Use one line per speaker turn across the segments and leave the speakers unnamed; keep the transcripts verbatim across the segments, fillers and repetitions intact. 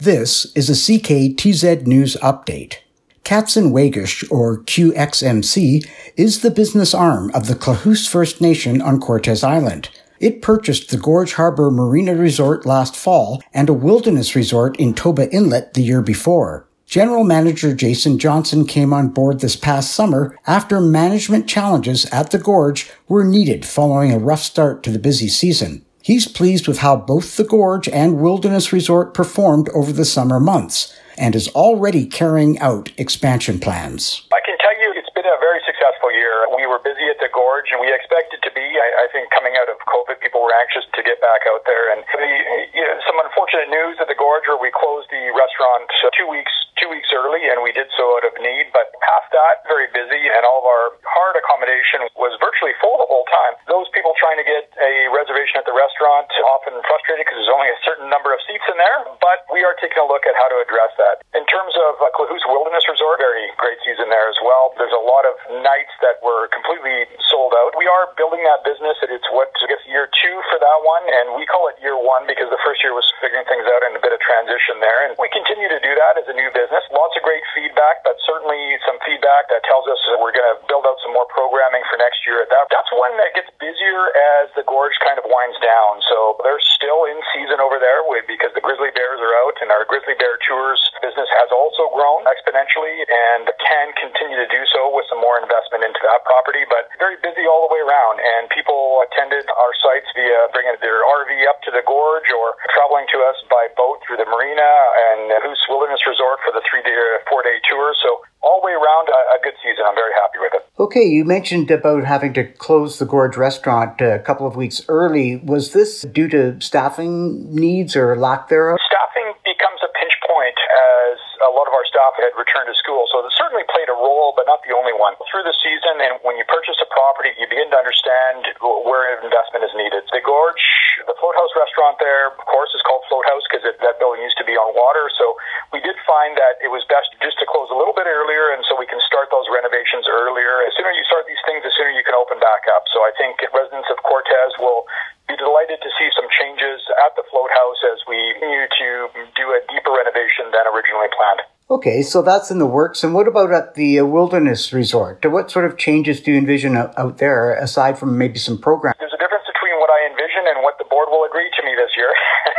This is a C K T Z News Update. Katsin Wagish, or Q X M C, is the business arm of the Klahoose First Nation on Cortes Island. It purchased the Gorge Harbor Marina Resort last fall and a wilderness resort in Toba Inlet the year before. General Manager Jason Johnson came on board this past summer after management challenges at the Gorge were needed following a rough start to the busy season. He's pleased with how both the Gorge and Wilderness Resort performed over the summer months and is already carrying out expansion plans.
I can tell you it's been a very successful year. We were busy at the Gorge and we expected to be. I, I think coming out of COVID, people were anxious to get back out there. And the, you know, some unfortunate news at the Gorge where we closed the restaurant two weeks two weeks early, and we did so out of need. But past that, very busy, and all of our hard accommodation was virtually full the whole time. Those people trying to get a reservation at the restaurant often frustrated because there's only a certain number of seats in there, but we are taking a look at how to address that. In terms of uh, Klahoose Wilderness Resort, very great season there as well. There's a lot of nights that were completely sold out. We are building that business. It's what, I guess, year two for that one, and we call it year one because the first year was figuring things out and a bit of transition there, and we continue to do that as a new business. Lots of great feedback, but certainly some feedback that tells us that we're going to build out some more programming for next year. That, that's one that gets busier as the Gorge kind of winds down. So they're still in season over there with, because the grizzly bears are out, and our grizzly bear tours business has also grown exponentially and can continue to do so with some more investment into that property. But very busy all the way around, and people attended our sites via bringing their R V up to the Gorge or traveling to us by boat through the marina and Klahoose Wilderness Resort for the three-day, four-day tour. So all the way around, a, a good season. I'm very happy with it.
Okay, you mentioned about having to close the Gorge restaurant a couple of weeks early. Was this due to staffing needs or lack thereof?
Staffing becomes a pinch point as a lot of our staff had returned to school. So it certainly played a role, but not the only one. Through the season, and when you purchase a property, you begin to understand where investment is needed. The Gorge, the Float House restaurant there, of course, is called Float House because that building used to be on water. So we did find that it was best just to close a little bit earlier, and so we can start those renovations earlier. As sooner you start these things, the sooner you can open back up. So I think residents of Cortes will be delighted to see some changes at the Float House as we continue to do a deeper renovation than originally planned.
Okay, so that's in the works. And what about at the Wilderness Resort? What sort of changes do you envision out there, aside from maybe some programs?
There's a difference between what I envision and what the board will agree to me this year.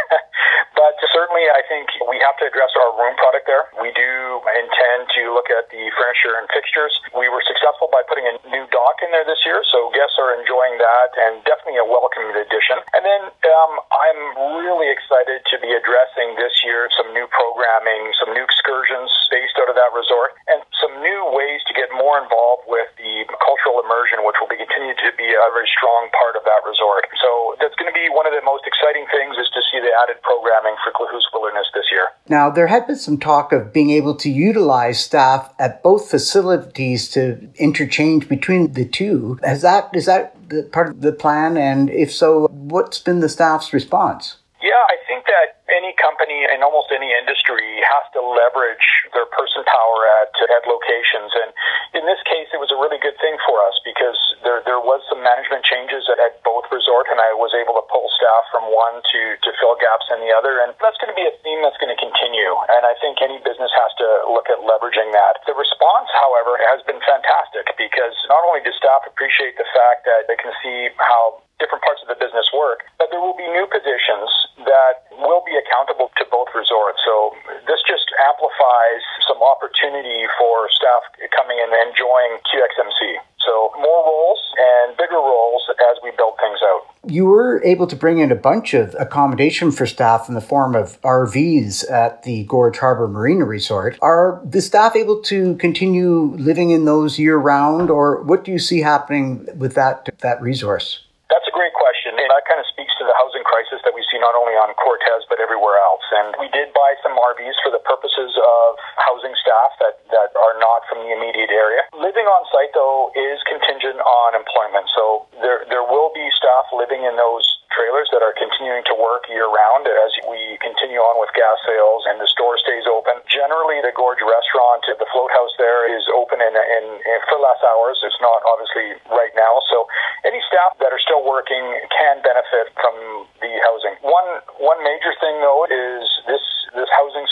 But certainly, I think we have to address our room product there. We do intend to look at the furniture and fixtures. We were successful by putting a new dock in there this year, so guests are enjoying that, and definitely a welcome addition. And then um, I'm really excited to be addressing this year some new programming, some new excursions based out of that resort, and some new ways to get more involved with the cultural immersion, which will be continue to be a very strong part of that resort. So that's going to be one of the most exciting things, is to see the added programming for Klahoose Wilderness this year.
Now, there had been some talk of being able to utilize staff at both facilities to interchange between the two. Has that, is that the part of the plan? And if so, what's been the staff's response?
Yeah, I think that any company in almost any industry has to leverage their person power at, at locations. And in this case, it was a really good thing for us because there there was some management changes at, at both resorts, and I was able to pull staff from one to, to fill gaps in the other. And that's going to be a theme that's going to continue. And I think any business has to look at leveraging that. The response, however, has been fantastic because not only do staff appreciate the fact that they can see how different parts of the business work, but there will be new positions that will be accountable to both resorts. So this just amplifies some opportunity for staff coming in and enjoying Q X M C. So more roles and bigger roles as we build things out.
You were able to bring in a bunch of accommodation for staff in the form of R Vs at the Gorge Harbor Marina Resort. Are the staff able to continue living in those year-round, or what do you see happening with that that resource?
That's a great question, and that kind of speaks to the housing crisis that we see not only on Cortes but everywhere else. And we did buy some R Vs for the purposes of housing staff that, that are not from the immediate area. Living on site, though, is contingent on employment. So there there will be staff living in those trailers that are continuing to work year-round as we continue on with gas sales and the store stays open. Generally, the Gorge restaurant, the Float House there, is open in, in, in for less hours. It's not obviously right now. So any staff that are still working can benefit from the housing. One one major thing, though, is this this housing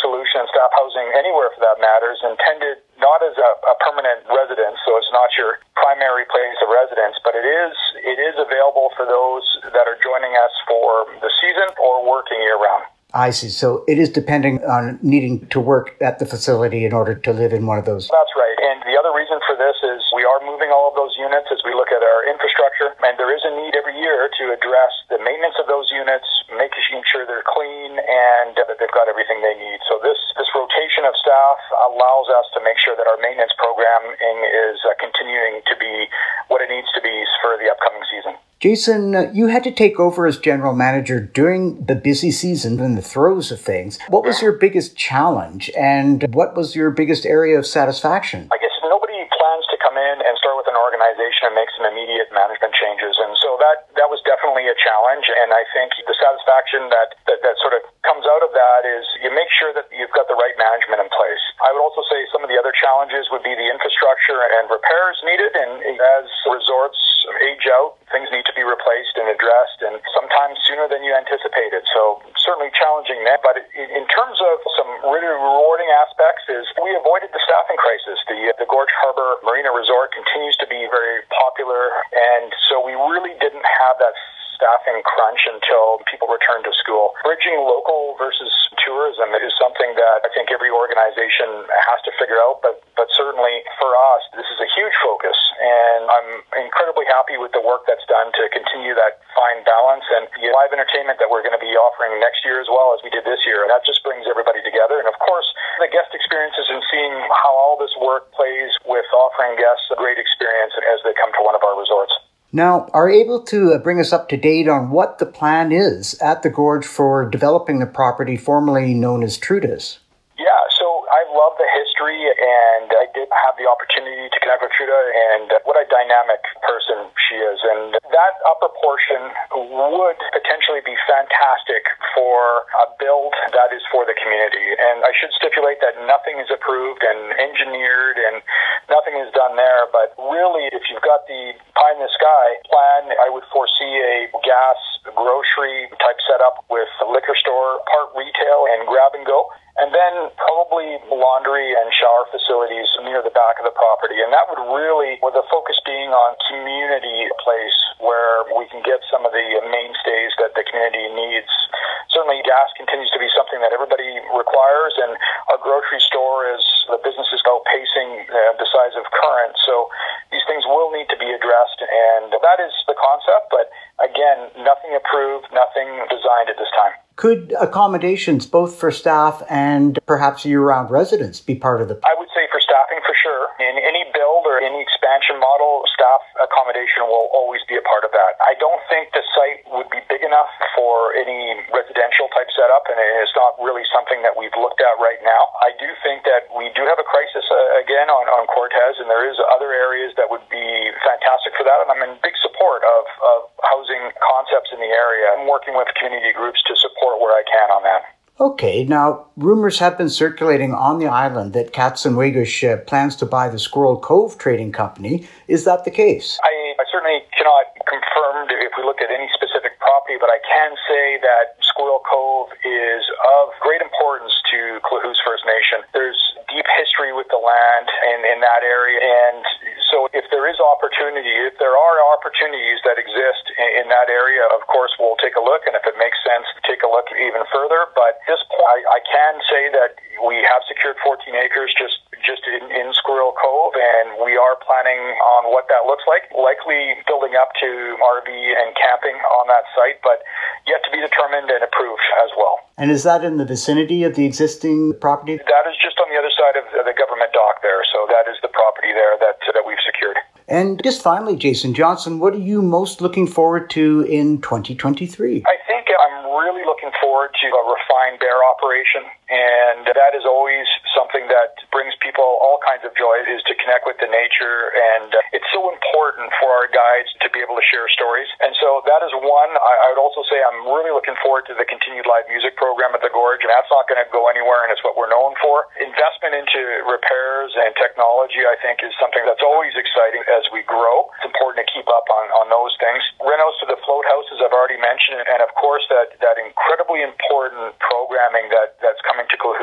solution, and staff housing anywhere for that matter, is intended not as a, a permanent residence, so it's not your primary place of residence, but it is it is available for those that are joining us for the season or working year-round.
I see. So it is depending on needing to work at the facility in order to live in one of those.
That's right. And the other reason for this is we are moving all of those units as we look at our infrastructure, and there is a need every year to address the maintenance of those units, making sure they're clean and that they've got everything they need. So this, this rotation of staff allows us to make sure that our maintenance programming is uh, continuing to be what it needs to be for the upcoming season.
Jason, uh, you had to take over as general manager during the busy season in the throes of things. What was your biggest challenge and what was your biggest area of satisfaction?
I guess nobody plans to come in and start with an organization and make some immediate management changes. And so that, that was definitely a challenge. And I think the satisfaction that, that, that sort of comes out of that is you make sure that you've got the right management in place. I would also say some of the other challenges would be the infrastructure and repairs needed. And as resorts age out, things need to be replaced and addressed, and sometimes sooner than you anticipated. So certainly challenging that. But in terms of some really rewarding aspects is we avoided the staffing crisis. The, the Gorge Harbor Marina Resort continues to be very popular, and so we really didn't have that staffing crunch until people return to school. Bridging local versus tourism is something that I think every organization has to figure out, but but certainly for us, this is a huge focus, and I'm incredibly happy with the work that's done to continue that fine balance and the live entertainment that we're going to be offering next year as well as we did this year. And that just brings everybody together. And of course, the guest experiences and seeing how all this work plays with offering guests a great experience as they come to one of our resorts.
Now, are you able to bring us up to date on what the plan is at the Gorge for developing the property formerly known as Truda's?
Yeah, so I love the history, and I did have the opportunity to connect with Truda, and what a dynamic person she is. And that upper portion would potentially be fantastic for a build that is for the community. And I should stipulate that nothing is approved and engineered, and nothing is done there. But really, if you've got the pie in the sky plan, I would foresee a gas grocery type setup with a liquor store, part retail, and grab and go. And then probably laundry and shower facilities near the back of the property. And that would really, with the focus being on community place where we can get some of the mainstays that the community needs. Certainly gas continues to be something that everybody requires, and our grocery store is, the business is outpacing uh, the size of current. So these things will need to be addressed, and that is the concept. But again, nothing approved, nothing designed at this time.
Could accommodations, both for staff and perhaps year-round residents, be part of the...
I would say for staffing, for sure. In any build or any expansion model, staff accommodation will always be a part of that. I don't think the site would be big enough for any residential type setup, and it's not really something that we've looked at right now. I do think that we do have a crisis, uh, again, on, on Cortez, and there is other areas that would be fantastic for that, and I'm in big support of, of housing concepts in the area. I'm working with community groups to support where I can on that.
Okay, now rumors have been circulating on the island that Katz and Wagush uh, plans to buy the Squirrel Cove Trading Company. Is that the case?
I, I certainly cannot confirm if we look at any specific property, but I can say that Squirrel Cove is of great importance to Klahoose First Nation. There's deep history with the land in, in that area, and so if there is opportunity, if there are opportunities that exist in, in that area, of course we'll take a look, and if it makes sense, take a look even further. But at this point, I, I can say that we have secured fourteen acres just just in, in Squirrel Cove, and we are planning on what that looks like, likely building up to R V and camping on that site, but yet to be determined and approved as well.
And is that in the vicinity of the existing property?
That is just on the other side of the government dock there, so that is the property there that, that we've secured.
And just finally, Jason Johnson, what are you most looking forward to in twenty twenty-three?
I think I'm really looking forward to a refined bear operation, and that is always something that brings people all kinds of joy, is to connect with the nature, and it's so important for our guides to be able to share stories. And so that is one. I, I would also say I'm really looking forward to the continued live music program at the Gorge, and that's not going to go anywhere, and it's what we're known for. Investment into repairs and technology, I think, is something that's always exciting as we grow. It's important to keep up on, on those things. Renos to the float houses, I've already mentioned, and of course that, that incredibly important programming that, that's coming to Klahoose will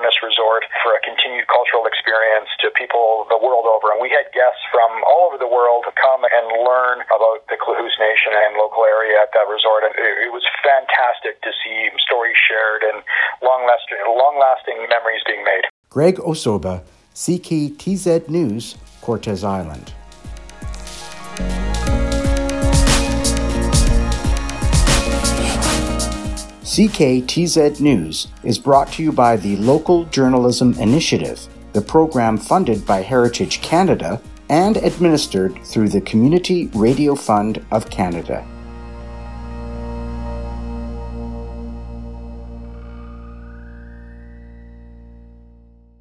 wilderness resort for a continued cultural experience to people the world over. And we had guests from all over the world to come and learn about the Klahoose Nation and local area at that resort. And it, it was fantastic to see stories shared and long-lasting, long-lasting memories being made.
Greg Osoba, C K T Z News, Cortes Island. C K T Z News is brought to you by the Local Journalism Initiative, the program funded by Heritage Canada and administered through the Community Radio Fund of Canada.